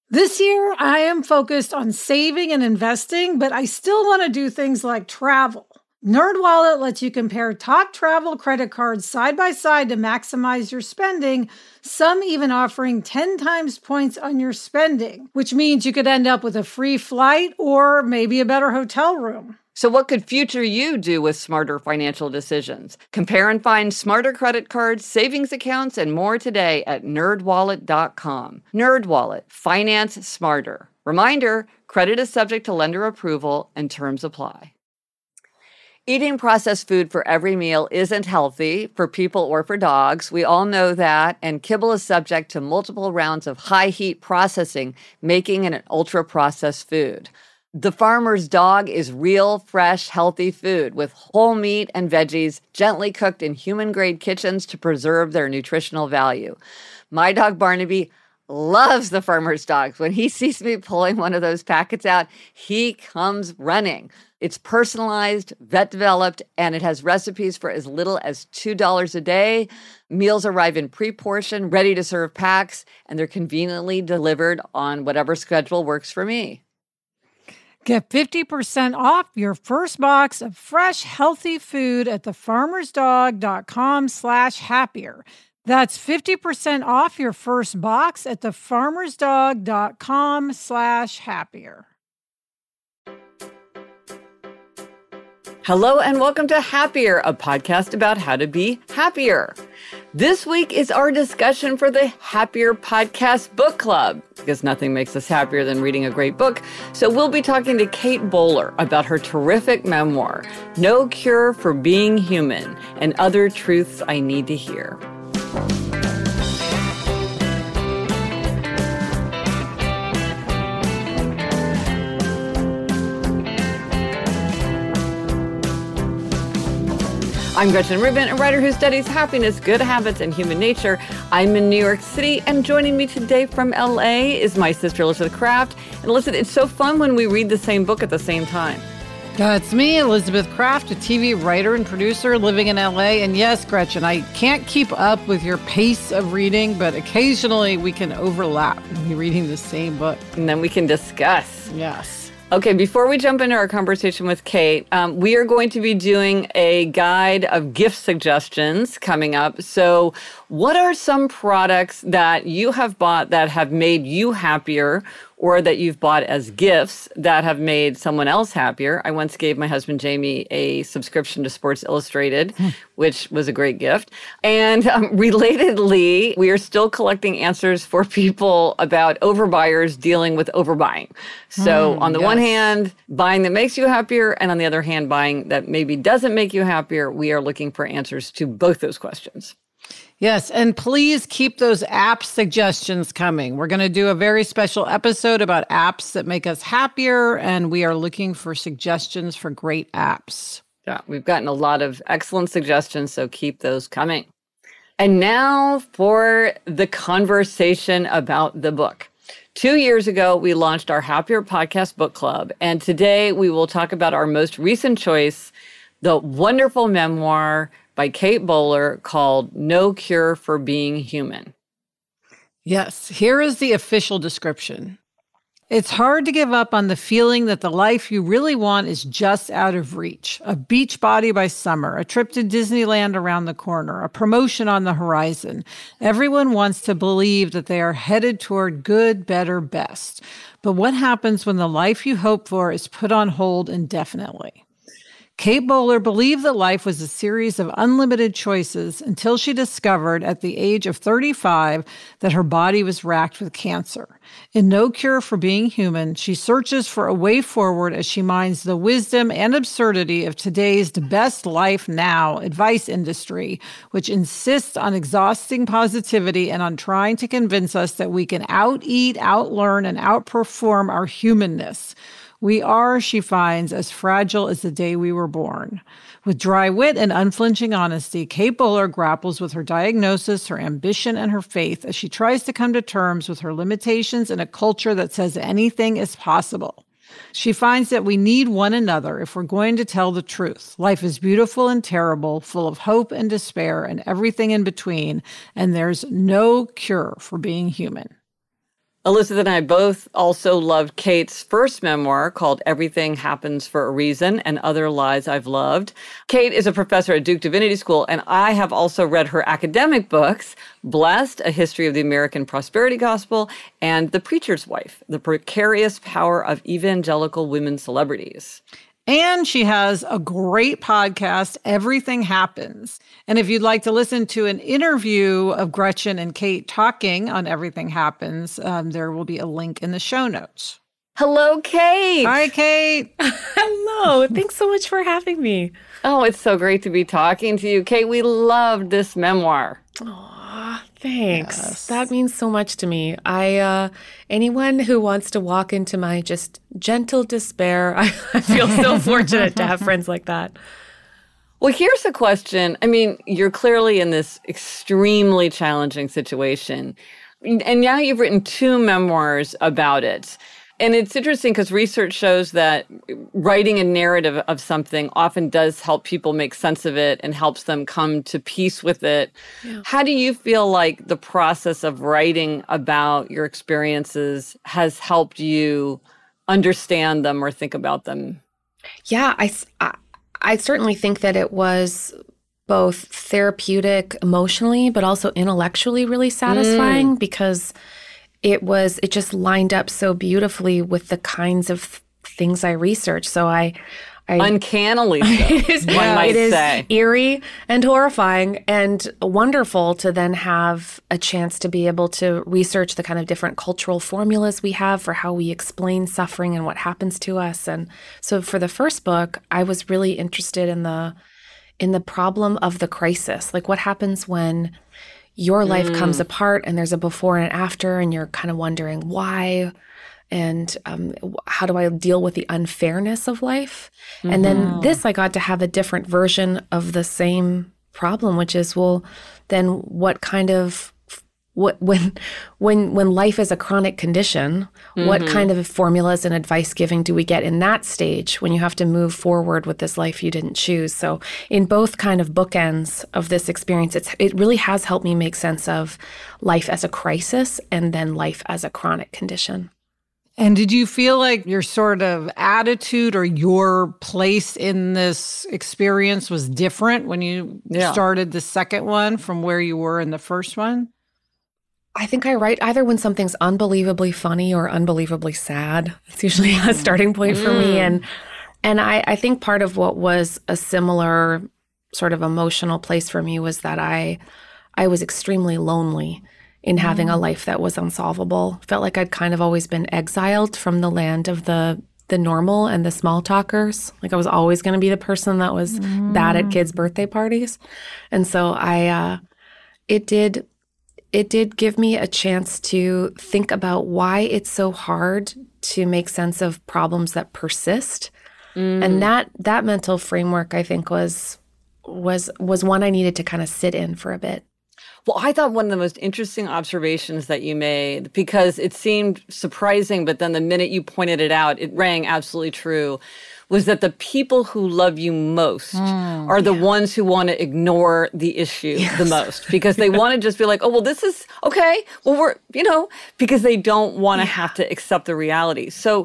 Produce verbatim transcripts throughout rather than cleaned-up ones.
This year, I am focused on saving and investing, but I still want to do things like travel. NerdWallet lets you compare top travel credit cards side by side to maximize your spending, some even offering ten times points on your spending, which means you could end up with a free flight or maybe a better hotel room. So what could future you do with smarter financial decisions? Compare and find smarter credit cards, savings accounts, and more today at nerd wallet dot com. NerdWallet. Finance smarter. Reminder, credit is subject to lender approval and terms apply. Eating processed food for every meal isn't healthy for people or for dogs. We all know that, and kibble is subject to multiple rounds of high-heat processing, making it an ultra-processed food. The Farmer's Dog is real, fresh, healthy food with whole meat and veggies gently cooked in human-grade kitchens to preserve their nutritional value. My dog Barnaby loves the Farmer's Dog. When he sees me pulling one of those packets out, he comes running. It's personalized, vet-developed, and it has recipes for as little as two dollars a day. Meals arrive in pre-portioned, ready-to-serve packs, and they're conveniently delivered on whatever schedule works for me. Get fifty percent off your first box of fresh, healthy food at thefarmersdog.com slash happier. That's fifty percent off your first box at thefarmersdog.com slash happier. Hello and welcome to Happier, a podcast about how to be happier. This week is our discussion for the Happier Podcast Book Club, because nothing makes us happier than reading a great book. So we'll be talking to Kate Bowler about her terrific memoir, No Cure for Being Human, and Other Truths I Need to Hear. I'm Gretchen Rubin, a writer who studies happiness, good habits, and human nature. I'm in New York City, and joining me today from L A is my sister, Elizabeth Craft. And Elizabeth, it's so fun when we read the same book at the same time. That's me, Elizabeth Craft, a T V writer and producer living in L A. And yes, Gretchen, I can't keep up with your pace of reading, but occasionally we can overlap when you're reading the same book. And then we can discuss. Yes. Okay, before we jump into our conversation with Kate, um, we are going to be doing a guide of gift suggestions coming up. So what are some products that you have bought that have made you happier, or that you've bought as gifts that have made someone else happier? I once gave my husband Jamie a subscription to Sports Illustrated, which was a great gift. And um, relatedly, we are still collecting answers for people about overbuyers dealing with overbuying. So mm, on the yes. one hand, buying that makes you happier, and on the other hand, buying that maybe doesn't make you happier. We are looking for answers to both those questions. Yes, and please keep those app suggestions coming. We're going to do a very special episode about apps that make us happier, and we are looking for suggestions for great apps. Yeah, we've gotten a lot of excellent suggestions, so keep those coming. And now for the conversation about the book. Two years ago, we launched our Happier Podcast Book Club, and today we will talk about our most recent choice, the wonderful memoir by Kate Bowler called No Cure for Being Human. Yes, here is the official description. It's hard to give up on the feeling that the life you really want is just out of reach. A beach body by summer, a trip to Disneyland around the corner, a promotion on the horizon. Everyone wants to believe that they are headed toward good, better, best. But what happens when the life you hope for is put on hold indefinitely? Kate Bowler believed that life was a series of unlimited choices until she discovered at the age of thirty-five that her body was racked with cancer. In No Cure for Being Human, she searches for a way forward as she mines the wisdom and absurdity of today's best life now advice industry, which insists on exhausting positivity and on trying to convince us that we can out-eat, out-learn, and outperform our humanness. We are, she finds, as fragile as the day we were born. With dry wit and unflinching honesty, Kate Bowler grapples with her diagnosis, her ambition, and her faith as she tries to come to terms with her limitations in a culture that says anything is possible. She finds that we need one another if we're going to tell the truth. Life is beautiful and terrible, full of hope and despair and everything in between, and there's no cure for being human. Elizabeth and I both also loved Kate's first memoir called Everything Happens for a Reason and Other Lies I've Loved. Kate is a professor at Duke Divinity School, and I have also read her academic books, Blessed, A History of the American Prosperity Gospel, and The Preacher's Wife, The Precarious Power of Evangelical Women Celebrities. And she has a great podcast, Everything Happens. And if you'd like to listen to an interview of Gretchen and Kate talking on Everything Happens, um, there will be a link in the show notes. Hello, Kate. Hi, Kate. Hello. Thanks so much for having me. Oh, it's so great to be talking to you. Kate, we loved this memoir. Aw, thanks. Yes. That means so much to me. I, uh, anyone who wants to walk into my just gentle despair, I, I feel so fortunate to have friends like that. Well, here's a question. I mean, you're clearly in this extremely challenging situation, and now you've written two memoirs about it. And it's interesting because research shows that writing a narrative of something often does help people make sense of it and helps them come to peace with it. Yeah. How do you feel like the process of writing about your experiences has helped you understand them or think about them? Yeah, I, I, I certainly think that it was both therapeutic emotionally, but also intellectually really satisfying mm. because it was, it just lined up so beautifully with the kinds of things I research. So I, I uncannily, so, it is, one might it is say. Eerie and horrifying and wonderful to then have a chance to be able to research the kind of different cultural formulas we have for how we explain suffering and what happens to us. And so for the first book, I was really interested in the, in the problem of the crisis. Like what happens when your life mm. comes apart and there's a before and after and you're kind of wondering why and um, how do I deal with the unfairness of life? Mm-hmm. And then this, I got to have a different version of the same problem, which is, well, then what kind of What, when when when life is a chronic condition, mm-hmm. what kind of formulas and advice giving do we get in that stage when you have to move forward with this life you didn't choose? So in both kind of bookends of this experience, it's, it really has helped me make sense of life as a crisis and then life as a chronic condition. And did you feel like your sort of attitude or your place in this experience was different when you yeah. started the second one from where you were in the first one? I think I write either when something's unbelievably funny or unbelievably sad. It's usually a starting point for mm. me. And and I, I think part of what was a similar sort of emotional place for me was that I I was extremely lonely in mm. having a life that was unsolvable. Felt like I'd kind of always been exiled from the land of the the normal and the small talkers. Like I was always going to be the person that was mm. bad at kids' birthday parties. And so I uh, it did It did give me a chance to think about why it's so hard to make sense of problems that persist. Mm. And that that mental framework, I think, was was was one I needed to kind of sit in for a bit. Well, I thought one of the most interesting observations that you made, because it seemed surprising, but then the minute you pointed it out, it rang absolutely true, was that the people who love you most mm, are the yeah. ones who want to ignore the issue yes. the most, because they want to just be like, oh, well, this is okay. Well, we're, you know, because they don't want to yeah. have to accept the reality. So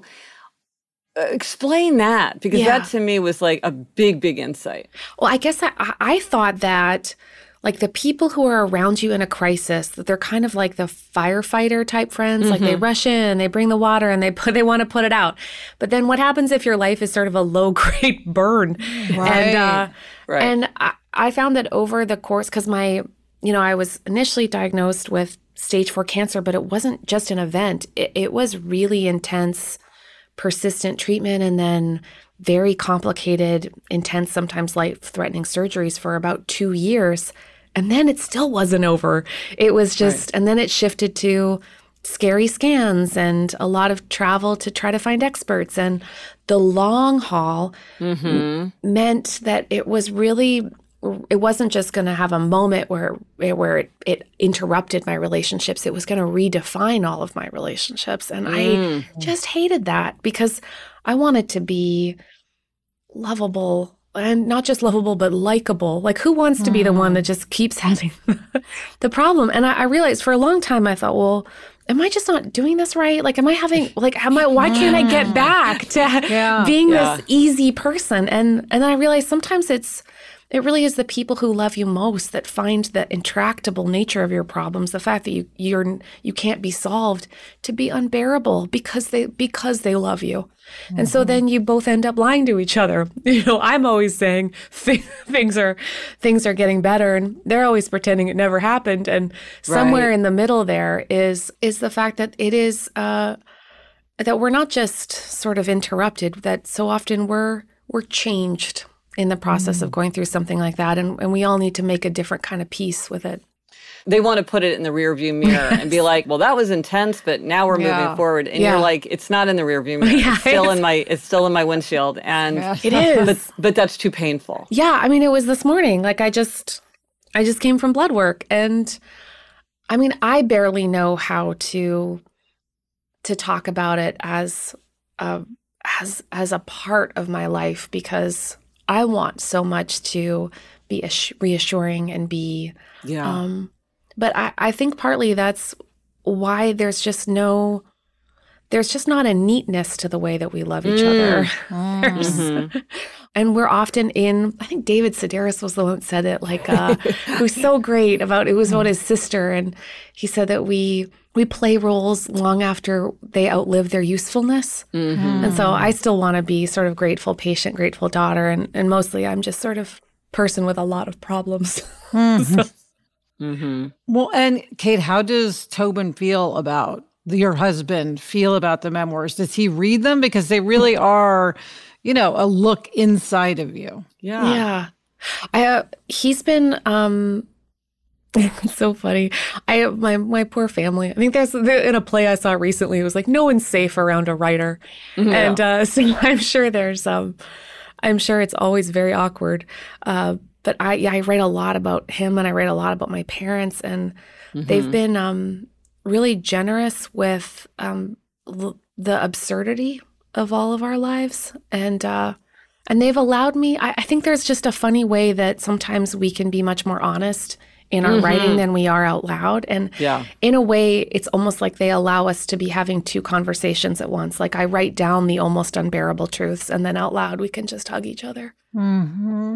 uh, explain that, because yeah. that to me was like a big, big insight. Well, I guess I, I thought that like the people who are around you in a crisis, that they're kind of like the firefighter type friends. Mm-hmm. Like they rush in, they bring the water, and they put they want to put it out. But then what happens if your life is sort of a low grade burn? Right. And uh, right. and I, I found that over the course, because my you know I was initially diagnosed with stage four cancer, but it wasn't just an event. It, it was really intense, persistent treatment, and then very complicated, intense, sometimes life-threatening surgeries for about two years. And then it still wasn't over. It was just, right. and then it shifted to scary scans and a lot of travel to try to find experts. And the long haul mm-hmm. m- meant that it was really, it wasn't just going to have a moment where where it, it interrupted my relationships. It was going to redefine all of my relationships. And mm. I just hated that, because I wanted to be lovable. And not just lovable, but likable. Like, who wants to be the one that just keeps having the problem? And I, I realized for a long time, I thought, well, am I just not doing this right? Like, am I having, like, am I, why can't I get back to yeah. being yeah. this easy person? And, and then I realized sometimes it's, it really is the people who love you most that find the intractable nature of your problems, the fact that you you're you can't be solved, to be unbearable because they because they love you. Mm-hmm. And so then you both end up lying to each other. You know, I'm always saying th- things are things are getting better, and they're always pretending it never happened. And somewhere right. in the middle there is is the fact that it is uh, that we're not just sort of interrupted, that so often we're we're changed in the process mm. of going through something like that. And, and we all need to make a different kind of peace with it. They want to put it in the rearview mirror and be like, well, that was intense, but now we're yeah. moving forward. And yeah. you're like, it's not in the rearview mirror. Yeah, it's still in my it's still in my windshield. And yeah. it is. But, but that's too painful. Yeah. I mean, it was this morning. Like I just I just came from blood work. And I mean, I barely know how to to talk about it as a, as as a part of my life, because I want so much to be reassuring and be, yeah. Um, but I, I think partly that's why there's just no, there's just not a neatness to the way that we love each mm. other. Mm-hmm. And we're often in, I think David Sedaris was the one that said it, like, uh, who's so great about, it was about his sister. And he said that we, we play roles long after they outlive their usefulness. Mm-hmm. And so I still want to be sort of grateful patient, grateful daughter. And, and mostly I'm just sort of person with a lot of problems. Mm-hmm. so. mm-hmm. Well, and Kate, how does Tobin feel about, your husband feel about the memoirs? Does he read them? Because they really are, you know, a look inside of you. Yeah. Yeah. I, uh, he's been, um, it's so funny. I my my poor family. I think there's in a play I saw recently. It was like, no one's safe around a writer, mm-hmm. and uh, so I'm sure there's um, I'm sure it's always very awkward. Uh, but I yeah I write a lot about him, and I write a lot about my parents, and mm-hmm. they've been um really generous with um l- the absurdity of all of our lives, and uh, and they've allowed me. I, I think there's just a funny way that sometimes we can be much more honest in our mm-hmm. writing than we are out loud. And yeah. in a way, it's almost like they allow us to be having two conversations at once. Like I write down the almost unbearable truths, and then out loud, we can just hug each other. Mm-hmm.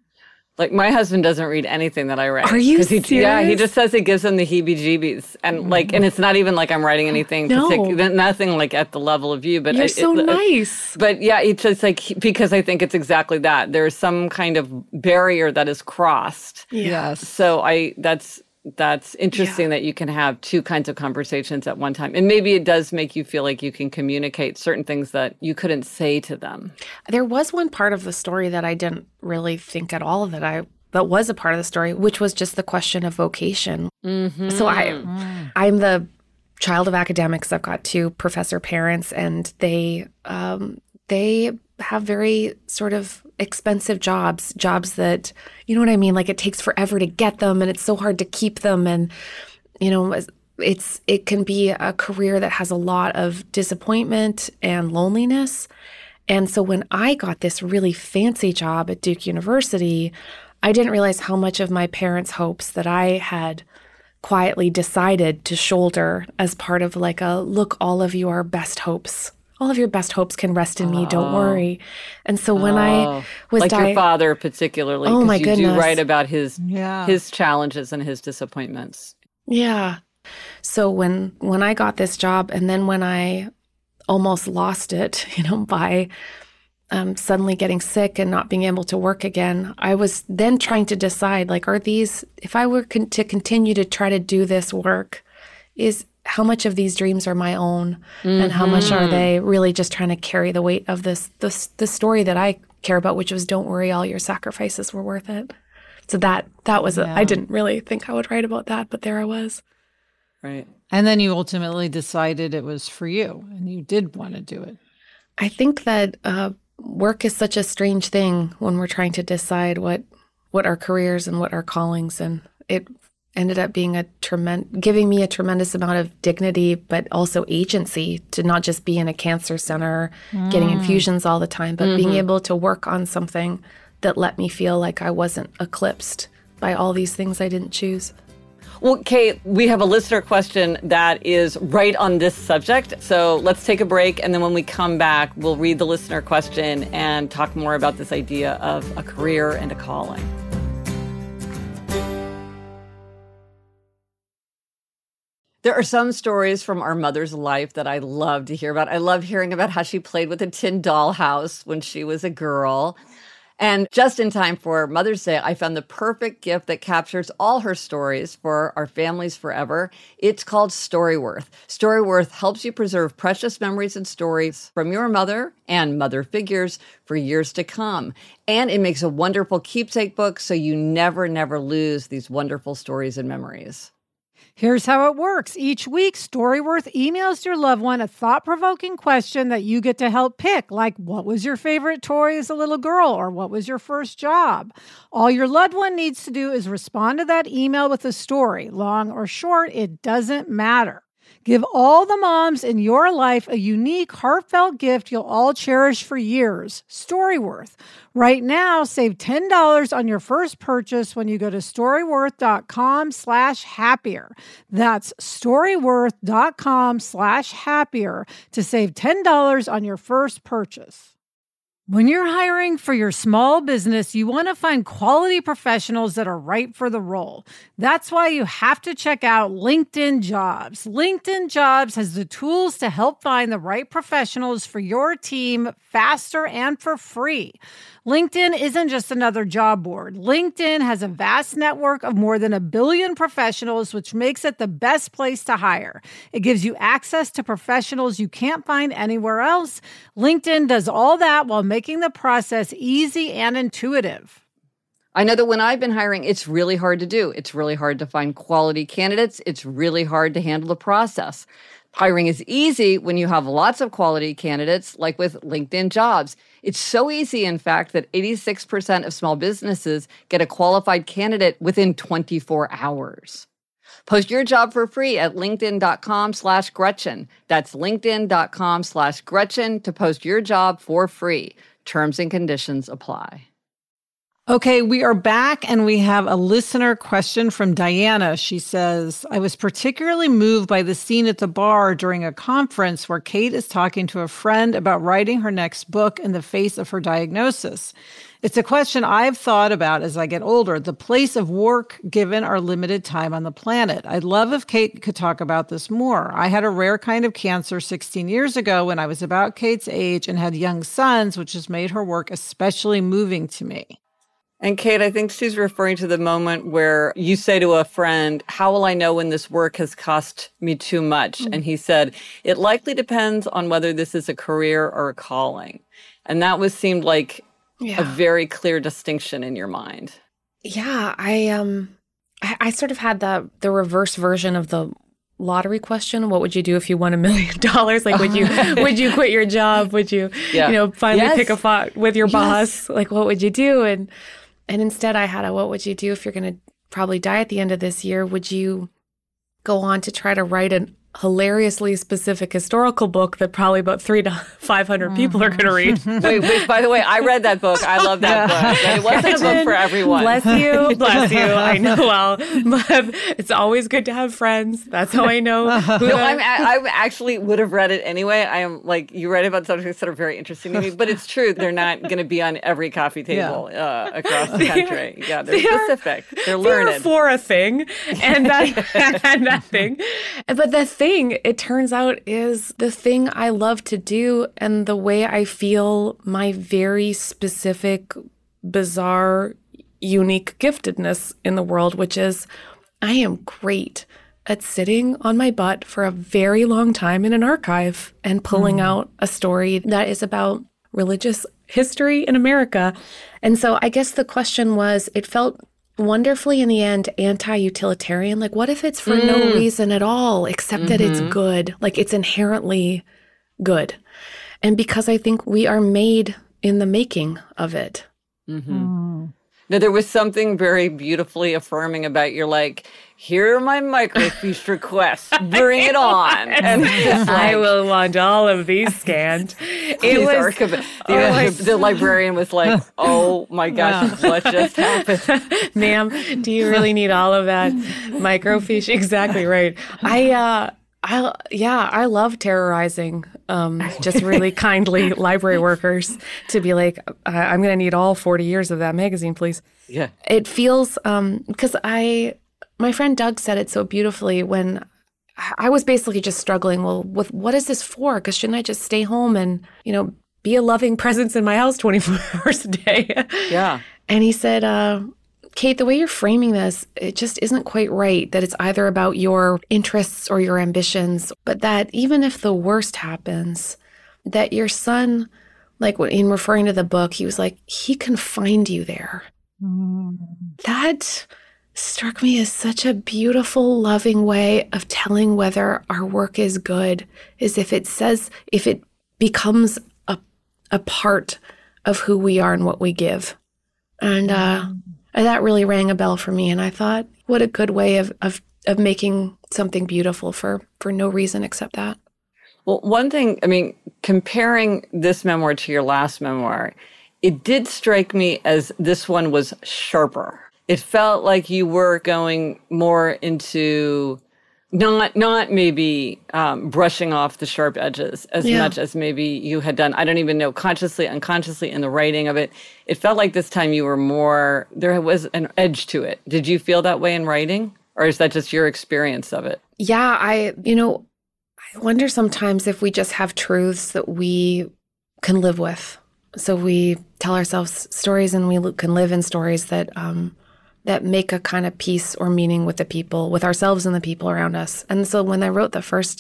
Like my husband doesn't read anything that I write. Are you he, serious? Yeah, he just says it gives him the heebie-jeebies, and mm-hmm. like, and it's not even like I'm writing anything, no. partic- nothing like at the level of you. But you're I, so it, nice. But yeah, it's just like because I think it's exactly that. There's some kind of barrier that is crossed. Yes. So I that's that's interesting yeah. that you can have two kinds of conversations at one time, and maybe it does make you feel like you can communicate certain things that you couldn't say to them. There was one part of the story that I didn't really think at all that I. That was a part of the story, which was just the question of vocation. Mm-hmm. So I, mm. I'm the child of academics. I've got two professor parents, and they, um, they have very sort of expensive jobs, jobs that, you know what I mean? Like it takes forever to get them, and it's so hard to keep them. And, you know, it's, it can be a career that has a lot of disappointment and loneliness. And so when I got this really fancy job at Duke University, I didn't realize how much of my parents' hopes that I had quietly decided to shoulder as part of like a, look, all of your best hopes. All of your best hopes can rest in me, oh. don't worry. And so when oh. I was Like di- your father particularly, oh, my you goodness. do write about his yeah. his challenges and his disappointments. Yeah. So when when I got this job, and then when I almost lost it, you know, by Um, suddenly getting sick and not being able to work again, I was then trying to decide, like, are these, if I were con- to continue to try to do this work, is how much of these dreams are my own, mm-hmm. and how much are they really just trying to carry the weight of this, this, the story that I care about, which was, don't worry, all your sacrifices were worth it. So that, that was, yeah. a, I didn't really think I would write about that, but there I was. Right. And then you ultimately decided it was for you, and you did want to do it. I think that, uh, work is such a strange thing when we're trying to decide what what our careers and what our callings, and it ended up being a tremendous, giving me a tremendous amount of dignity, but also agency to not just be in a cancer center mm. getting infusions all the time, but mm-hmm. being able to work on something that let me feel like I wasn't eclipsed by all these things I didn't choose. Well, Kate, we have a listener question that is right on this subject. So let's take a break. And then when we come back, we'll read the listener question and talk more about this idea of a career and a calling. There are some stories from our mother's life that I love to hear about. I love hearing about how she played with a tin dollhouse when she was a girl. And just in time for Mother's Day, I found the perfect gift that captures all her stories for our families forever. It's called Storyworth. Storyworth helps you preserve precious memories and stories from your mother and mother figures for years to come. And it makes a wonderful keepsake book so you never, never lose these wonderful stories and memories. Here's how it works. Each week, Storyworth emails your loved one a thought-provoking question that you get to help pick, like what was your favorite toy as a little girl, or what was your first job? All your loved one needs to do is respond to that email with a story. Long or short, it doesn't matter. Give all the moms in your life a unique, heartfelt gift you'll all cherish for years. Storyworth. Right now, save ten dollars on your first purchase when you go to storyworth.com slash happier. That's storyworth.com slash happier to save ten dollars on your first purchase. When you're hiring for your small business, you want to find quality professionals that are right for the role. That's why you have to check out LinkedIn Jobs. LinkedIn Jobs has the tools to help find the right professionals for your team faster and for free. LinkedIn isn't just another job board. LinkedIn has a vast network of more than a billion professionals, which makes it the best place to hire. It gives you access to professionals you can't find anywhere else. LinkedIn does all that while making the process easy and intuitive. I know that when I've been hiring, it's really hard to do. It's really hard to find quality candidates. It's really hard to handle the process. Hiring is easy when you have lots of quality candidates, like with LinkedIn Jobs. It's so easy, in fact, that eighty-six percent of small businesses get a qualified candidate within twenty-four hours. Post your job for free at linkedin.com slash Gretchen. That's linkedin.com slash Gretchen to post your job for free. Terms and conditions apply. Okay, we are back and we have a listener question from Diana. She says, I was particularly moved by the scene at the bar during a conference where Kate is talking to a friend about writing her next book in the face of her diagnosis. It's a question I've thought about as I get older, the place of work given our limited time on the planet. I'd love if Kate could talk about this more. I had a rare kind of cancer sixteen years ago when I was about Kate's age and had young sons, which has made her work especially moving to me. And Kate, I think she's referring to the moment where you say to a friend, how will I know when this work has cost me too much? Mm. And he said, it likely depends on whether this is a career or a calling. And that was seemed like yeah. a very clear distinction in your mind. Yeah, I um, I, I sort of had the the reverse version of the lottery question. What would you do if you won a million dollars? Like, would you would you quit your job? Would you, yeah. you know, finally yes. pick a fight with your boss? Yes. Like, what would you do? And And instead I had a, what would you do if you're going to probably die at the end of this year? Would you go on to try to write an hilariously specific historical book that probably about three to five hundred people are going to read? wait, wait, by the way, I read that book. I love that yeah. book. And it wasn't a book for everyone. Bless you. Bless you. I know well. But it's always good to have friends. That's how I know. Who no, I'm, I actually would have read it anyway. I am like, you write about subjects that are very interesting to me, but it's true. They're not going to be on every coffee table yeah. uh, across the country. Yeah, they're they specific. Are, they're learned. They're for a thing and that, and that thing. But the thing Thing, it turns out, is the thing I love to do and the way I feel my very specific, bizarre, unique giftedness in the world, which is I am great at sitting on my butt for a very long time in an archive and pulling mm. out a story that is about religious history in America. And so I guess the question was, it felt wonderfully in the end anti-utilitarian. Like, what if it's for mm. no reason at all except mm-hmm. that it's good? Like, it's inherently good. And because I think we are made in the making of it. Mm-hmm. Mm. No, there was something very beautifully affirming about you're like, here are my microfiche requests. Bring it on. And like, I will want all of these scanned. It was, archiv- the, oh, archiv- the librarian was like, oh my gosh, yeah. What just happened? Ma'am, do you really need all of that microfiche? Exactly right. I, uh, I, yeah, I love terrorizing um, just really kindly library workers to be like, I'm going to need all forty years of that magazine, please. Yeah. It feels, um, because I, my friend Doug said it so beautifully when I was basically just struggling, well, with what is this for? Because shouldn't I just stay home and, you know, be a loving presence in my house twenty-four hours a day? Yeah. And he said, uh, Kate, the way you're framing this, it just isn't quite right, that it's either about your interests or your ambitions, but that even if the worst happens, that your son, like in referring to the book, he was like, he can find you there. Mm. That struck me as such a beautiful, loving way of telling whether our work is good, is if it says, if it becomes a, a part of who we are and what we give. And, uh, mm. And that really rang a bell for me. And I thought, what a good way of, of, of making something beautiful for, for no reason except that. Well, one thing, I mean, comparing this memoir to your last memoir, it did strike me as this one was sharper. It felt like you were going more into not not maybe um, brushing off the sharp edges as yeah. much as maybe you had done. I don't even know, consciously, unconsciously in the writing of it. It felt like this time you were more, there was an edge to it. Did you feel that way in writing? Or is that just your experience of it? Yeah, I, you know, I wonder sometimes if we just have truths that we can live with. So we tell ourselves stories and we can live in stories that, um, that make a kind of peace or meaning with the people, with ourselves and the people around us. And so when I wrote the first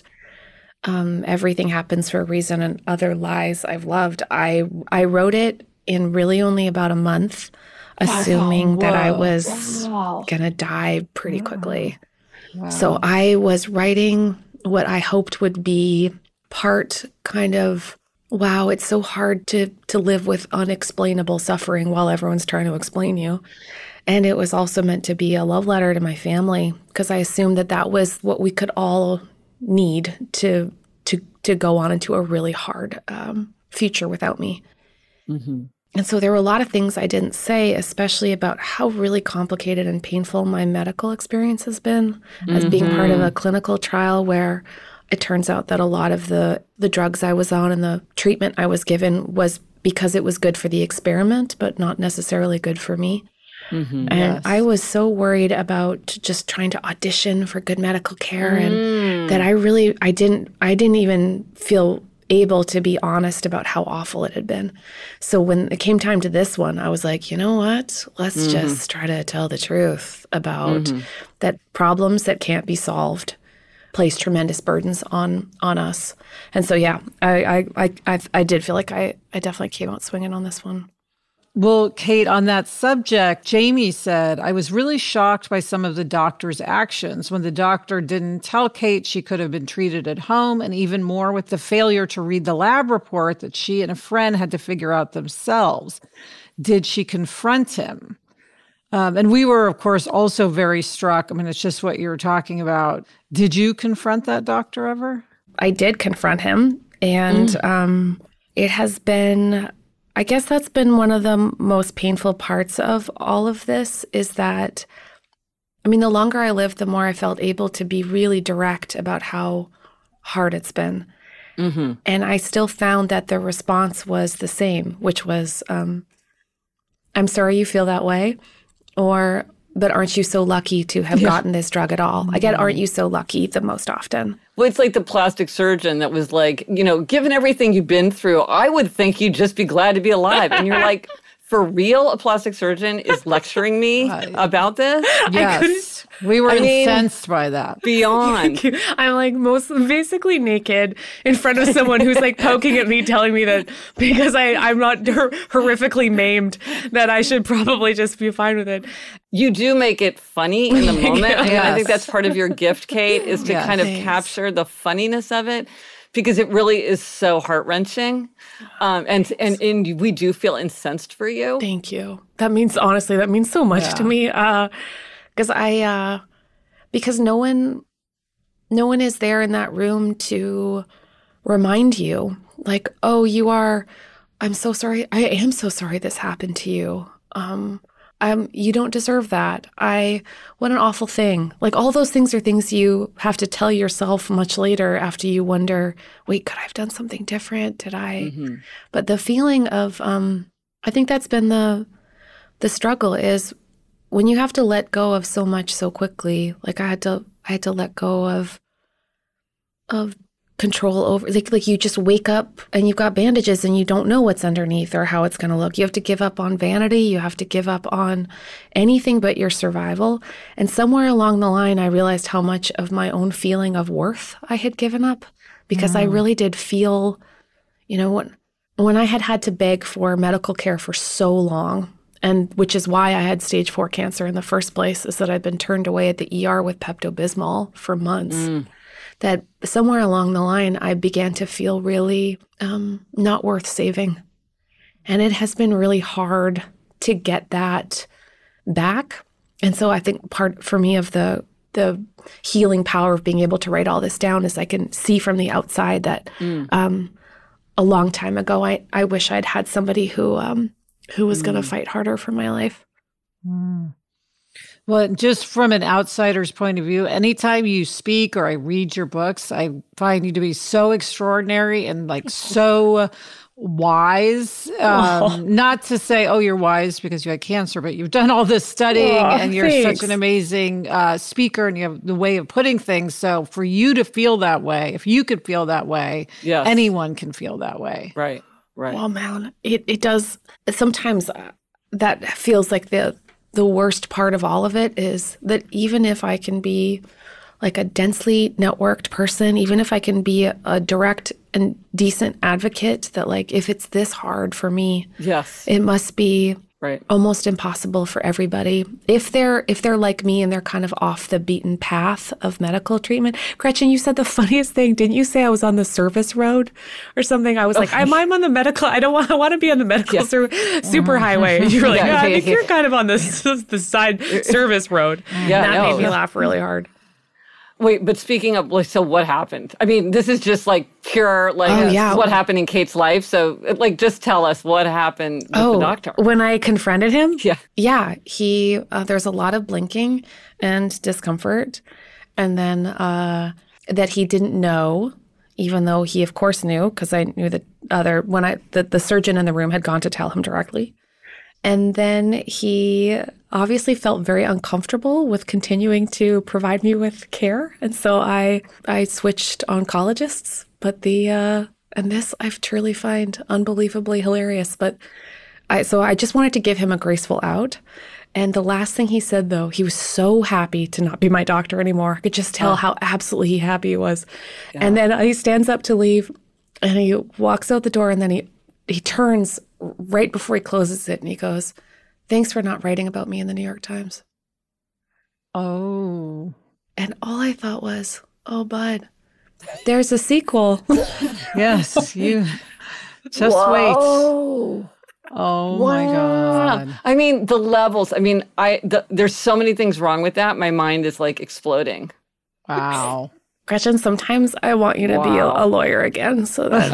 um, Everything Happens for a Reason and Other Lies I've Loved, I I wrote it in really only about a month, assuming wow, that I was wow. going to die pretty wow. quickly. Wow. So I was writing what I hoped would be part kind of, wow, it's so hard to to live with unexplainable suffering while everyone's trying to explain you. And it was also meant to be a love letter to my family, because I assumed that that was what we could all need to to to go on into a really hard um, future without me. Mm-hmm. And so there were a lot of things I didn't say, especially about how really complicated and painful my medical experience has been mm-hmm. as being part of a clinical trial where it turns out that a lot of the, the drugs I was on and the treatment I was given was because it was good for the experiment, but not necessarily good for me. Mm-hmm, and yes. I was so worried about just trying to audition for good medical care mm. and that I really, I didn't, I didn't even feel able to be honest about how awful it had been. So when it came time to this one, I was like, you know what, let's mm-hmm. just try to tell the truth about mm-hmm. that problems that can't be solved place tremendous burdens on, on us. And so, yeah, I, I, I, I, I did feel like I, I definitely came out swinging on this one. Well, Kate, on that subject, Jamie said, I was really shocked by some of the doctor's actions when the doctor didn't tell Kate she could have been treated at home, and even more with the failure to read the lab report that she and a friend had to figure out themselves. Did she confront him? Um, and we were, of course, also very struck. I mean, it's just what you were talking about. Did you confront that doctor ever? I did confront him, and mm. um, it has been... I guess that's been one of the most painful parts of all of this is that, I mean, the longer I lived, the more I felt able to be really direct about how hard it's been. Mm-hmm. And I still found that the response was the same, which was, um, I'm sorry you feel that way, or, but aren't you so lucky to have yeah. gotten this drug at all? Mm-hmm. I get, aren't you so lucky the most often? Well, it's like the plastic surgeon that was like, you know, given everything you've been through, I would think you'd just be glad to be alive. And you're like, for real, a plastic surgeon is lecturing me about this? Yes. We were I incensed mean, by that. Beyond. I'm like most basically naked in front of someone who's like poking at me, telling me that because I, I'm not hor- horrifically maimed, that I should probably just be fine with it. You do make it funny in the moment. Yes. I mean, I think that's part of your gift, Kate, is to yes. kind of Thanks. capture the funniness of it. because it really is so heart-wrenching. Um, and, and and we do feel incensed for you. Thank you. That means, honestly, that means so much Yeah. to me. Uh, because I, uh, because no one, no one is there in that room to remind you, like, oh, you are, I'm so sorry. I am so sorry this happened to you. Um, Um, you don't deserve that. I, what an awful thing. Like, all those things are things you have to tell yourself much later after you wonder, wait, could I have done something different? Did I? Mm-hmm. But the feeling of, um, I think that's been the, the struggle is when you have to let go of so much so quickly. Like I had to, I had to let go of, of control over, like, like you just wake up and you've got bandages and you don't know what's underneath or how it's going to look. You have to give up on vanity. You have to give up on anything but your survival. And somewhere along the line, I realized how much of my own feeling of worth I had given up, because mm. I really did feel, you know, when, when I had had to beg for medical care for so long, and which is why I had stage four cancer in the first place, is that I'd been turned away at the E R with Pepto-Bismol for months. Mm. That somewhere along the line, I began to feel really um, not worth saving. And it has been really hard to get that back. And so I think part for me of the the healing power of being able to write all this down is I can see from the outside that mm. um, a long time ago, I, I wish I'd had somebody who, um, who was mm. going to fight harder for my life. Mm. Well, just from an outsider's point of view, anytime you speak or I read your books, I find you to be so extraordinary and like so wise. Um, not to say, oh, you're wise because you had cancer, but you've done all this studying oh, and you're thanks. such an amazing uh, speaker and you have the way of putting things. So for you to feel that way, if you could feel that way, yes. anyone can feel that way. Right, right. Well, man, it, it does. Sometimes uh, that feels like the The worst part of all of it is that even if I can be like a densely networked person, even if I can be a, a direct and decent advocate, that like if it's this hard for me, yes, it must be right. almost impossible for everybody. If they're if they're like me and they're kind of off the beaten path of medical treatment. Gretchen, you said the funniest thing. Didn't you say I was on the service road or something? I was like, I'm, I'm on the medical. I don't want. I want to be on the medical yeah. sur- super highway. And you were like, yeah, yeah, I think yeah. you're kind of on the the side service road. Yeah, that no. made me laugh really hard. Wait, but speaking of, like, so what happened? I mean, this is just like pure, like, oh, yeah. what happened in Kate's life. So, like, just tell us what happened with oh, the doctor. When I confronted him? Yeah. Yeah. He, uh, there's a lot of blinking and discomfort. And then uh, that he didn't know, even though he, of course, knew, because I knew that other, when I, the, the surgeon in the room had gone to tell him directly. And then he obviously felt very uncomfortable with continuing to provide me with care. And so I I switched oncologists. But the, uh, and this I truly find unbelievably hilarious. But I, so I just wanted to give him a graceful out. And the last thing he said, though, he was so happy to not be my doctor anymore. I could just tell oh. how absolutely happy he was. Yeah. And then he stands up to leave and he walks out the door and then he he turns right before he closes it and he goes, "Thanks for not writing about me in the New York Times." Oh. And all I thought was, oh, bud, there's a sequel. Yes, you just Whoa. wait. Oh, wow. My God. I mean, the levels. I mean, I the, there's so many things wrong with that. My mind is like exploding. Wow. Gretchen, sometimes I want you to wow. be a, a lawyer again so that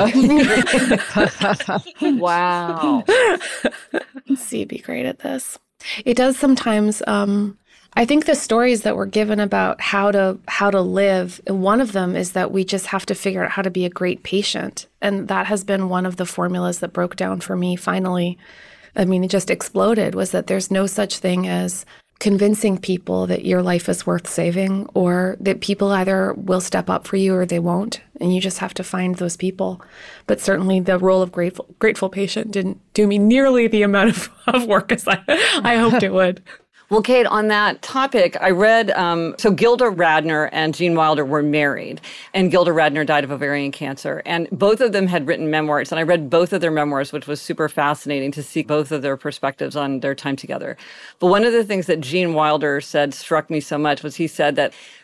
wow. See, you'd be great at this. It does sometimes, um, I think the stories that we're given about how to how to live, one of them is that we just have to figure out how to be a great patient. And that has been one of the formulas that broke down for me finally. I mean, it just exploded, was that there's no such thing as convincing people that your life is worth saving, or that people either will step up for you or they won't, and you just have to find those people. But certainly the role of grateful grateful patient didn't do me nearly the amount of, of work as I, I hoped it would. Well, Kate, on that topic, I read, um, so Gilda Radner and Gene Wilder were married, and Gilda Radner died of ovarian cancer, and both of them had written memoirs, and I read both of their memoirs, which was super fascinating to see both of their perspectives on their time together. But one of the things that Gene Wilder said struck me so much was he said that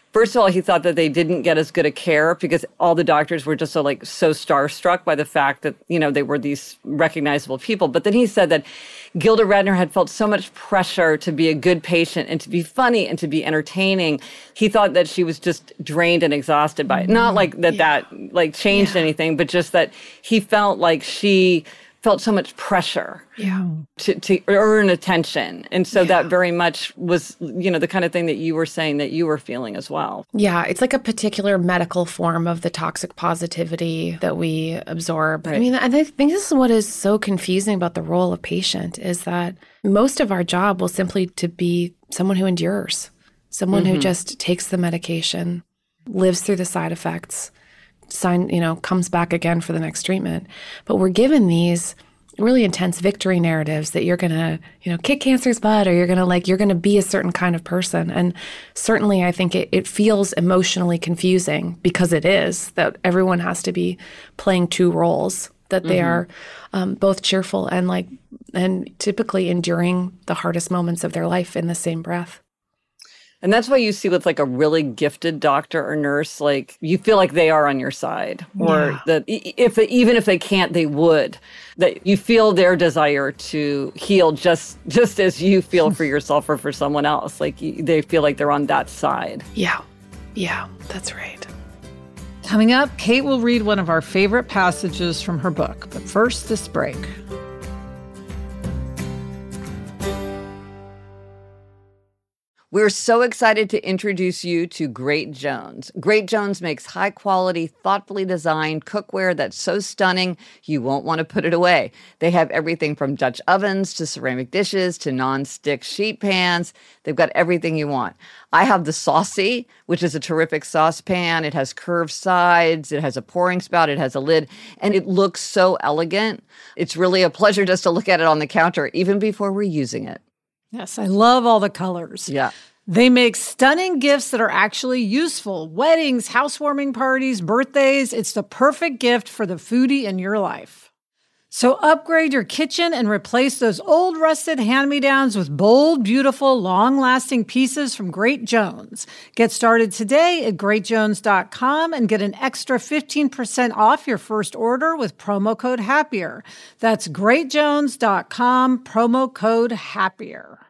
First of all, he thought that they didn't get as good a care because all the doctors were just so like so starstruck by the fact that, you know, they were these recognizable people. But then he said that Gilda Radner had felt so much pressure to be a good patient and to be funny and to be entertaining. He thought that she was just drained and exhausted by it. Not like that yeah. that like changed yeah. anything, but just that he felt like she felt so much pressure yeah. to, to earn attention. And so yeah. that very much was, you know, the kind of thing that you were saying that you were feeling as well. Yeah, it's like a particular medical form of the toxic positivity that we absorb. Right. I mean, I think this is what is so confusing about the role of patient is that most of our job will simply to be someone who endures, someone mm-hmm. who just takes the medication, lives through the side effects, sign, you know, comes back again for the next treatment. But we're given these really intense victory narratives that you're going to, you know, kick cancer's butt or you're going to like, you're going to be a certain kind of person. And certainly I think it, it feels emotionally confusing because it is that everyone has to be playing two roles, that they mm-hmm. are um, both cheerful and like, and typically enduring the hardest moments of their life in the same breath. And that's why you see with like a really gifted doctor or nurse, like you feel like they are on your side, or yeah. that if they, even if they can't, they would. That you feel their desire to heal just just as you feel for yourself or for someone else. Like they feel like they're on that side. Yeah, yeah, that's right. Coming up, Kate will read one of our favorite passages from her book. But first, this break. We're so excited to introduce you to Great Jones. Great Jones makes high-quality, thoughtfully designed cookware that's so stunning you won't want to put it away. They have everything from Dutch ovens to ceramic dishes to non-stick sheet pans. They've got everything you want. I have the Saucy, which is a terrific saucepan. It has curved sides. It has a pouring spout. It has a lid. And it looks so elegant. It's really a pleasure just to look at it on the counter, even before we're using it. Yes, I love all the colors. Yeah. They make stunning gifts that are actually useful. Weddings, housewarming parties, birthdays. It's the perfect gift for the foodie in your life. So upgrade your kitchen and replace those old rusted hand-me-downs with bold, beautiful, long-lasting pieces from Great Jones. Get started today at great jones dot com and get an extra fifteen percent off your first order with promo code HAPPIER. That's great jones dot com, promo code HAPPIER.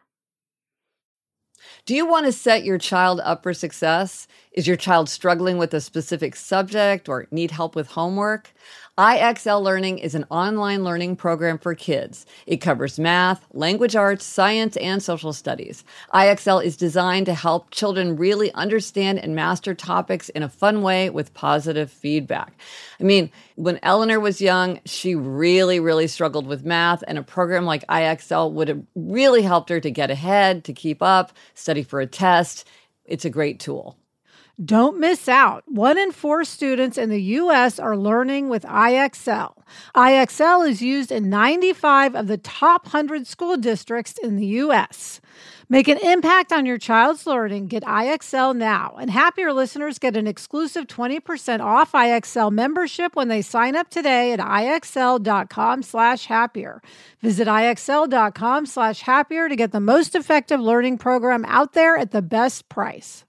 Do you want to set your child up for success? Is your child struggling with a specific subject or need help with homework? I X L Learning is an online learning program for kids. It covers math, language arts, science, and social studies. I X L is designed to help children really understand and master topics in a fun way with positive feedback. I mean, when Eleanor was young, she really, really struggled with math, and a program like I X L would have really helped her to get ahead, to keep up, study for a test. It's a great tool. Don't miss out. One in four students in the U S are learning with I X L. I X L is used in ninety-five of the top one hundred school districts in the U S. Make an impact on your child's learning. Get I X L now. And Happier listeners get an exclusive twenty percent off I X L membership when they sign up today at ixl.com slash happier. Visit ixl.com slash happier to get the most effective learning program out there at the best price.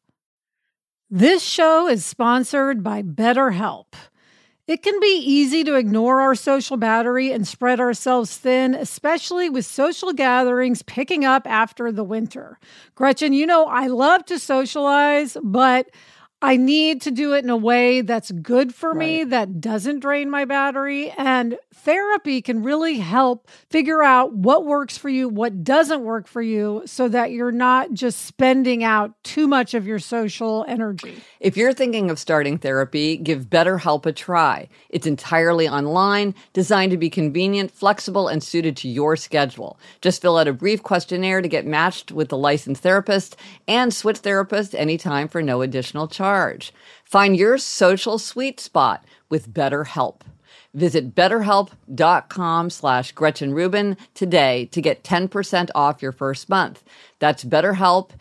This show is sponsored by BetterHelp. It can be easy to ignore our social battery and spread ourselves thin, especially with social gatherings picking up after the winter. Gretchen, you know, I love to socialize, but I need to do it in a way that's good for me, right, that doesn't drain my battery. And therapy can really help figure out what works for you, what doesn't work for you, so that you're not just spending out too much of your social energy. If you're thinking of starting therapy, give BetterHelp a try. It's entirely online, designed to be convenient, flexible, and suited to your schedule. Just fill out a brief questionnaire to get matched with a licensed therapist and switch therapists anytime for no additional charge. Find your social sweet spot with BetterHelp. Visit betterhelp.com slash Gretchen Rubin today to get ten percent off your first month. That's BetterHelp,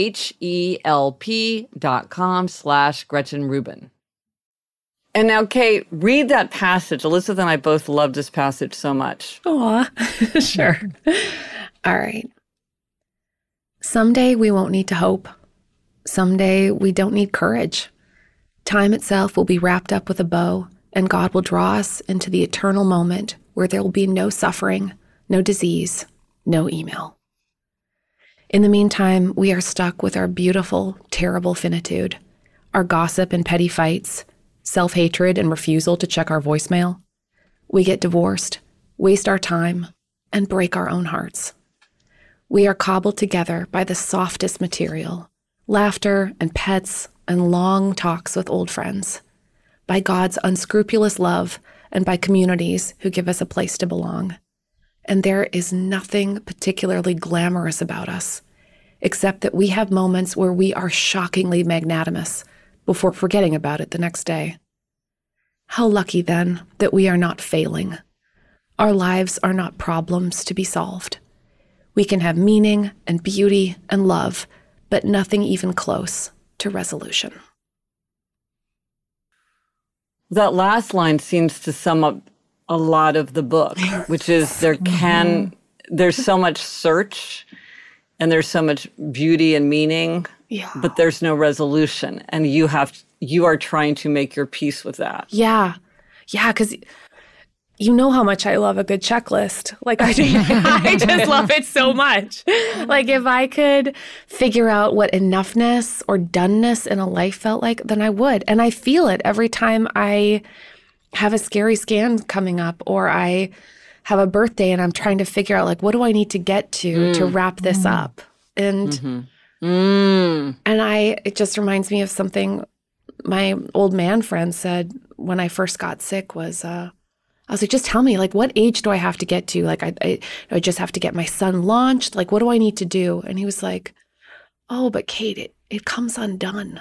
H-E-L-P dot com slash Gretchen Rubin. And now, Kate, read that passage. Elizabeth and I both love this passage so much. Aw, sure. All right. Someday we won't need to hope. someday we don't need courage. Time itself will be wrapped up with a bow, and God will draw us into the eternal moment where there will be no suffering, no disease, no email. In the meantime, we are stuck with our beautiful, terrible finitude, our gossip and petty fights, self-hatred and refusal to check our voicemail. We get divorced, waste our time, and break our own hearts. We are cobbled together by the softest material, laughter and pets and long talks with old friends, by God's unscrupulous love and by communities who give us a place to belong. And there is nothing particularly glamorous about us, except that we have moments where we are shockingly magnanimous before forgetting about it the next day. How lucky, then, that we are not failing. Our lives are not problems to be solved. We can have meaning and beauty and love, but nothing even close to resolution. That last line seems to sum up a lot of the book, which is there can, there's so much search and there's so much beauty and meaning, Yeah. but there's no resolution. And you have, you are trying to make your peace with that. Yeah. Yeah, because you know how much I love a good checklist. Like, I, I just love it so much. Like, if I could figure out what enoughness or doneness in a life felt like, then I would. And I feel it every time I have a scary scan coming up, or I have a birthday and I'm trying to figure out, like, what do I need to get to mm. to wrap this mm. up? And mm-hmm. mm. and I, it just reminds me of something my old man friend said when I first got sick was, uh, I was like, just tell me, like, what age do I have to get to? Like, I, I, I just have to get my son launched. Like, what do I need to do? And he was like, oh, but Kate, it, it comes undone.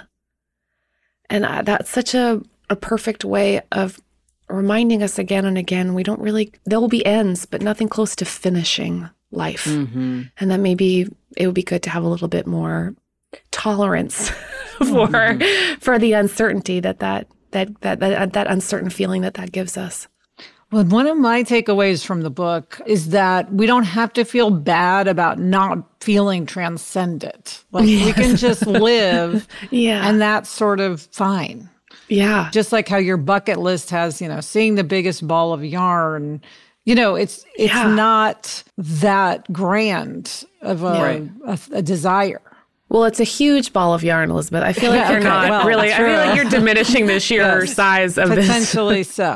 And I, that's such a, a perfect way of reminding us again and again, we don't really, there will be ends, but nothing close to finishing life. Mm-hmm. And that maybe it would be good to have a little bit more tolerance for mm-hmm. for the uncertainty that that, that, that, that, that uncertain feeling that that gives us. Well, one of my takeaways from the book is that we don't have to feel bad about not feeling transcendent. Like, yes. we can just live, yeah. and that's sort of fine. Yeah. Just like how your bucket list has, you know, seeing the biggest ball of yarn. You know, it's it's yeah. not that grand of a, right. a, a desire. Well, it's a huge ball of yarn, Elizabeth. I feel like Yeah, you're okay, not well, really, I true. feel like you're diminishing the sheer Yes. size of this. Potentially so.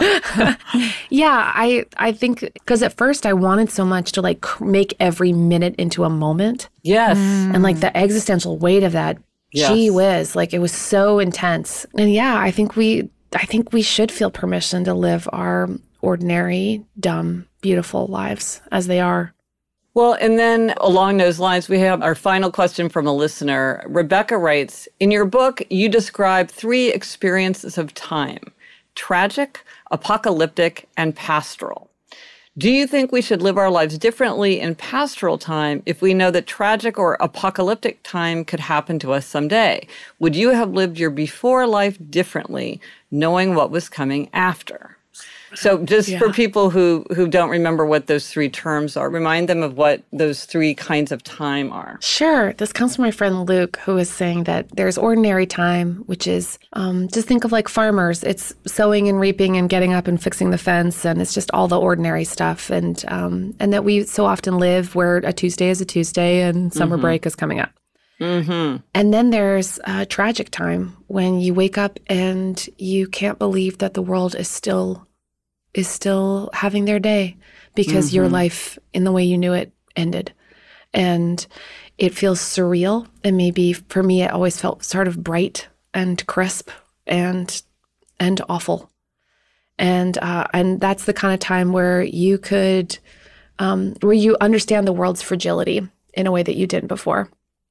Yeah, I, I think, because at first I wanted so much to, like, make every minute into a moment. Yes. And, like, the existential weight of that, Yes. gee whiz, like, it was so intense. And yeah, I think we, I think we should feel permission to live our ordinary, dumb, beautiful lives as they are. Well, and then along those lines, we have our final question from a listener. Rebecca writes, in your book, you describe three experiences of time: tragic, apocalyptic, and pastoral. Do you think we should live our lives differently in pastoral time if we know that tragic or apocalyptic time could happen to us someday? Would you have lived your before life differently, knowing what was coming after? So just yeah. for people who, who don't remember what those three terms are, remind them of what those three kinds of time are. Sure. This comes from my friend Luke, who is saying that there's ordinary time, which is, um, just think of like farmers. It's sowing and reaping and getting up and fixing the fence, and it's just all the ordinary stuff. And um, and that we so often live where a Tuesday is a Tuesday and summer mm-hmm. break is coming up. Mm-hmm. And then there's a tragic time when you wake up and you can't believe that the world is still is still having their day because mm-hmm. your life in the way you knew it ended. And it feels surreal. And maybe for me, it always felt sort of bright and crisp and and awful. And uh, and that's the kind of time where you could, um, where you understand the world's fragility in a way that you didn't before.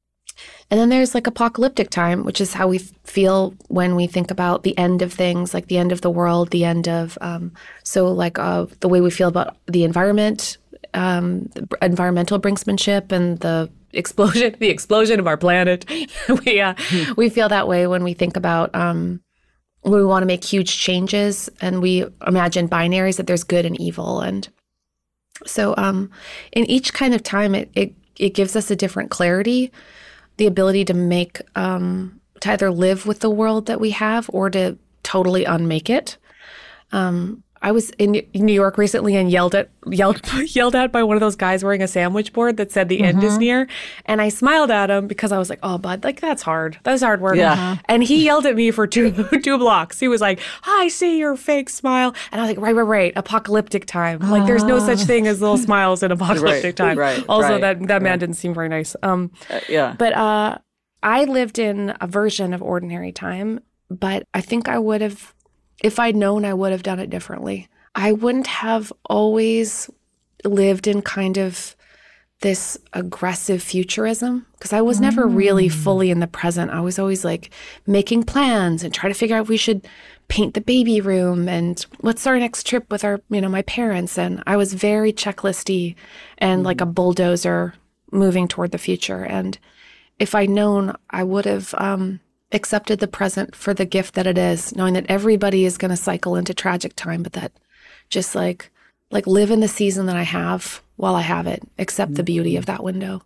And then there's like apocalyptic time, which is how we feel when we think about the end of things, like the end of the world, the end of, um, so like uh, the way we feel about the environment, um, environmental brinksmanship and the explosion, the explosion of our planet. we uh, we feel that way when we think about um, when we want to make huge changes and we imagine binaries that there's good and evil. And so um, in each kind of time, it, it, it gives us a different clarity. the ability to make, um, to either live with the world that we have or to totally unmake it. Um, I was in New York recently and yelled at yelled yelled at by one of those guys wearing a sandwich board that said the mm-hmm. end is near. And I smiled at him because I was like, oh, bud, like that's hard. That's hard work. Yeah. Uh-huh. And he yelled at me for two two blocks. He was like, I see your fake smile. And I was like, right, right, right. Apocalyptic time. Like there's no such thing as little smiles in apocalyptic right, time. Right, also, right, that, that right. man didn't seem very nice. Um, uh, yeah. But uh, I lived in a version of ordinary time, but I think I would have, if I'd known, I would have done it differently. I wouldn't have always lived in kind of this aggressive futurism because I was never really fully in the present. I was always like making plans and trying to figure out if we should paint the baby room and what's our next trip with our, you know, my parents. And I was very checklisty and like a bulldozer moving toward the future. And if I'd known, I would have um, accepted the present for the gift that it is, knowing that everybody is going to cycle into tragic time, but that just like like live in the season that I have while I have it, accept the beauty of that window.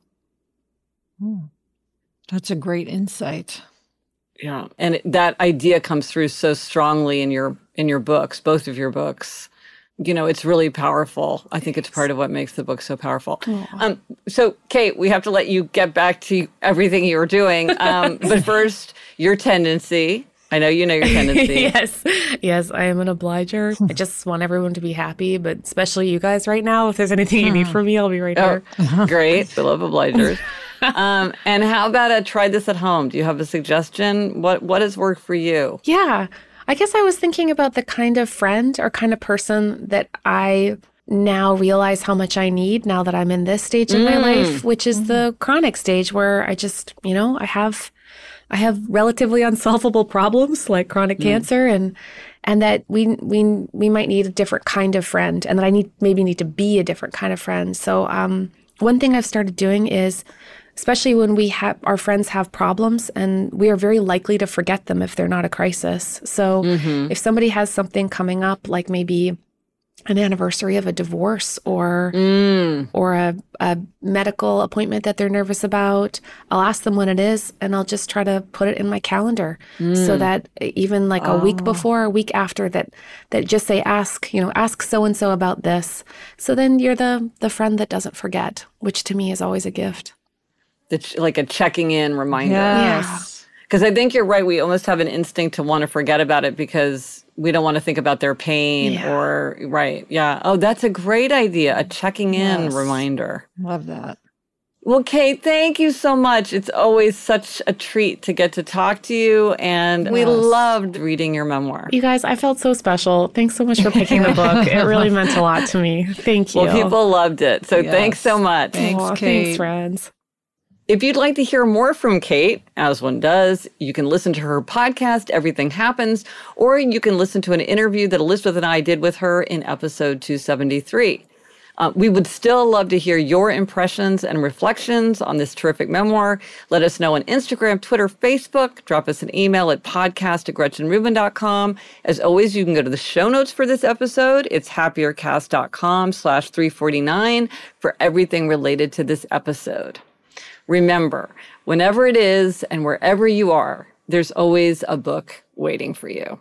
That's a great insight. Yeah. And that idea comes through so strongly in your in your books, both of your books. You know, it's really powerful. I think it's part of what makes the book so powerful. Um, so, Kate, we have to let you get back to everything you were doing. Um, but first, your tendency. I know you know your tendency. Yes. Yes, I am an obliger. I just want everyone to be happy, but especially you guys right now. If there's anything you need from me, I'll be right oh, here. Great. We love obligers. um, and how about a try this at home? Do you have a suggestion? What What has worked for you? Yeah. I guess I was thinking about the kind of friend or kind of person that I now realize how much I need now that I'm in this stage in mm. my life, which is the chronic stage where I just, you know, I have... I have relatively unsolvable problems like chronic mm. cancer, and and that we we we might need a different kind of friend, and that I need maybe need to be a different kind of friend. So um, one thing I've started doing is, especially when we have our friends have problems, and we are very likely to forget them if they're not a crisis. So mm-hmm. if somebody has something coming up, like maybe an anniversary of a divorce or mm. or a, a medical appointment that they're nervous about, I'll ask them when it is, and I'll just try to put it in my calendar mm. so that even like oh. a week before, a week after, that that just say, ask, you know, ask so-and-so about this. So then you're the the friend that doesn't forget, which to me is always a gift. The ch- like a checking in reminder. Yes. Because I think you're right. We almost have an instinct to want to forget about it because we don't want to think about their pain yeah. or, right. Yeah. Oh, that's a great idea. A checking in yes. reminder. Love that. Well, Kate, thank you so much. It's always such a treat to get to talk to you. And yes. we loved reading your memoir. You guys, I felt so special. Thanks so much for picking the book. It really meant a lot to me. Thank you. Well, people loved it. So yes. thanks so much. Thanks, Aw, Kate. Thanks, friends. If you'd like to hear more from Kate, as one does, you can listen to her podcast, Everything Happens, or you can listen to an interview that Elizabeth and I did with her in episode two seventy-three. Uh, we would still love to hear your impressions and reflections on this terrific memoir. Let us know on Instagram, Twitter, Facebook. Drop us an email at podcast at gretchen rubin dot com. As always, you can go to the show notes for this episode. It's happiercast.com slash 349 for everything related to this episode. Remember, whenever it is and wherever you are, there's always a book waiting for you.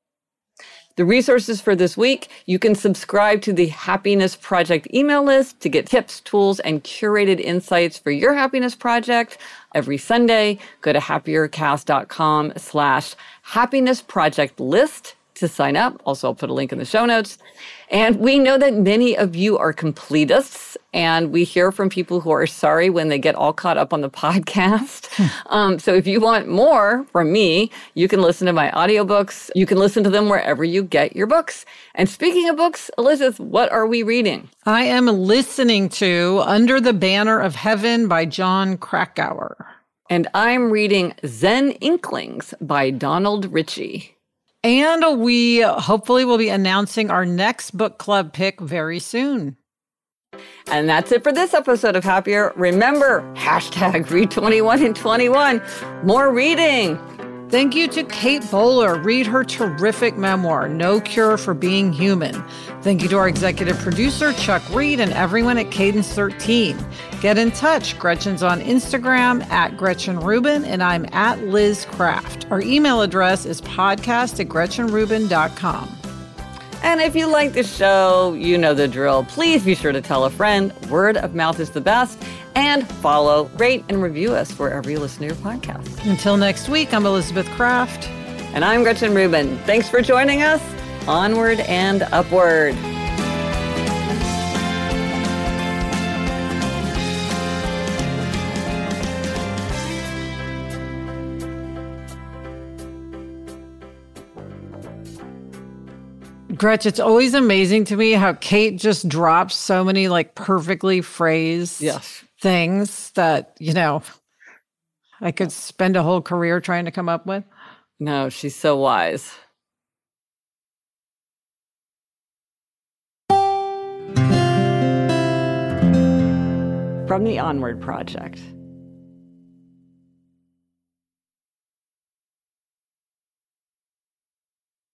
The resources for this week, you can subscribe to the Happiness Project email list to get tips, tools, and curated insights for your happiness project. Every Sunday, go to happiercast.com slash happiness project list to sign up. Also, I'll put a link in the show notes. And we know that many of you are completists, and we hear from people who are sorry when they get all caught up on the podcast. um, so if you want more from me, you can listen to my audiobooks. You can listen to them wherever you get your books. And speaking of books, Elizabeth, what are we reading? I am listening to Under the Banner of Heaven by Jon Krakauer. And I'm reading Zen Inklings by Donald Ritchie. And we hopefully will be announcing our next book club pick very soon. And that's it for this episode of Happier. Remember, hashtag read twenty-one in twenty-one. More reading. Thank you to Kate Bowler. Read her terrific memoir, No Cure for Being Human. Thank you to our executive producer, Chuck Reed, and everyone at Cadence thirteen. Get in touch. Gretchen's on Instagram at Gretchen Rubin, and I'm at Liz Craft. Our email address is podcast at gretchen rubin dot com. And if you like the show, you know the drill. Please be sure to tell a friend. Word of mouth is the best. And follow, rate, and review us wherever you listen to your podcasts. Until next week, I'm Elizabeth Craft. And I'm Gretchen Rubin. Thanks for joining us. Onward and upward. Gretch, it's always amazing to me how Kate just drops so many like perfectly phrased yes. things that, you know, I could spend a whole career trying to come up with. No, she's so wise. From the Onward Project.